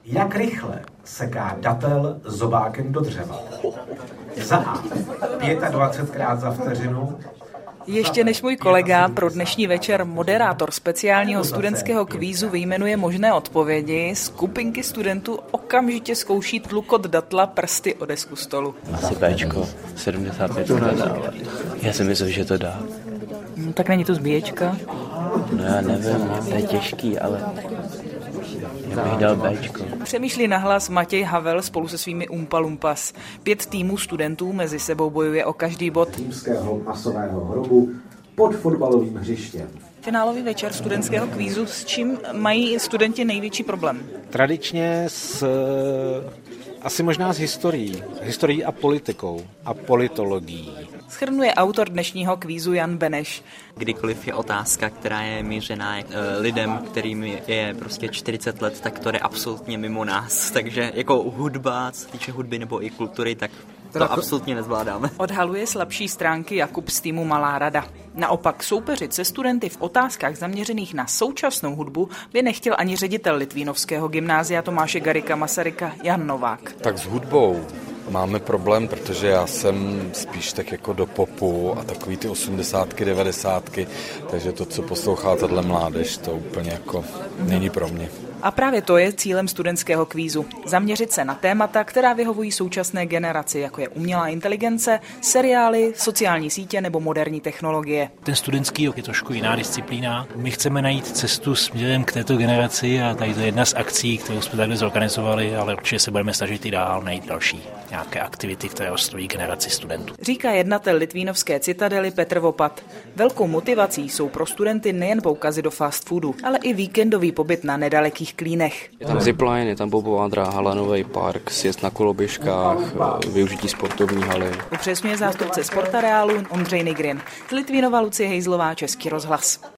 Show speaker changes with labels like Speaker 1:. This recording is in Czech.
Speaker 1: Jak rychle seká datel zobákem do dřeva? Za A. 25krát za vteřinu.
Speaker 2: Ještě než můj kolega pro dnešní večer moderátor speciálního studentského kvízu vyjmenuje možné odpovědi, skupinky studentů okamžitě zkouší tlukot datla prsty o desku stolu.
Speaker 3: Asi Bčko, 75 to nedá. Já si myslím, že to dá.
Speaker 2: Tak není to zbíječka?
Speaker 3: No já nevím, to je těžký, ale já bych dal Bčko.
Speaker 2: Přemýšlí nahlas Matěj Havel spolu se svými Umpa Lumpas. 5 týmů studentů mezi sebou bojuje o každý bod.
Speaker 1: Římského masového hrobu pod fotbalovým hřištěm.
Speaker 2: Finálový večer studentského kvízu, s čím mají studenti největší problém?
Speaker 4: Tradičně asi možná s historií a politikou a politologií.
Speaker 2: Shrnuje autor dnešního kvízu Jan Beneš.
Speaker 5: Kdykoliv je otázka, která je mířená lidem, kterým je prostě 40 let, tak to je absolutně mimo nás. Takže jako hudba, co se týče hudby nebo i kultury, tak to absolutně nezvládáme.
Speaker 2: Odhaluje slabší stránky Jakub z týmu Malá rada. Naopak soupeřit se studenty v otázkách zaměřených na současnou hudbu by nechtěl ani ředitel Litvínovského gymnázia Tomáše Garrigua Masaryka Jan Novák.
Speaker 6: Tak s hudbou máme problém, protože já jsem spíš tak jako do popu a takový ty 80, 90, takže to, co poslouchá tato mládež, to úplně jako není pro mě.
Speaker 2: A právě to je cílem studentského kvízu. Zaměřit se na témata, která vyhovují současné generaci, jako je umělá inteligence, seriály, sociální sítě nebo moderní technologie.
Speaker 7: Ten studentský rok je trošku jiná disciplína. My chceme najít cestu směrem k této generaci a tady to je jedna z akcí, kterou jsme takhle zorganizovali, ale určitě se budeme snažit i dál najít další nějaké aktivity, které osloví generaci studentů.
Speaker 2: Říká jednatel Litvínovské Citadely Petr Vopat. Velkou motivací jsou pro studenty nejen poukazy do fast foodu, ale i víkendový pobyt na nedalekých Klínech.
Speaker 3: Je tam zipline, je tam bobová dráha, lanový park, sjezd na koloběžkách, využití sportovní haly.
Speaker 2: Upřesňuje zástupce Sportareálu Ondřej Nigrin. Z Litvínova Lucie Hejzlová, Český rozhlas.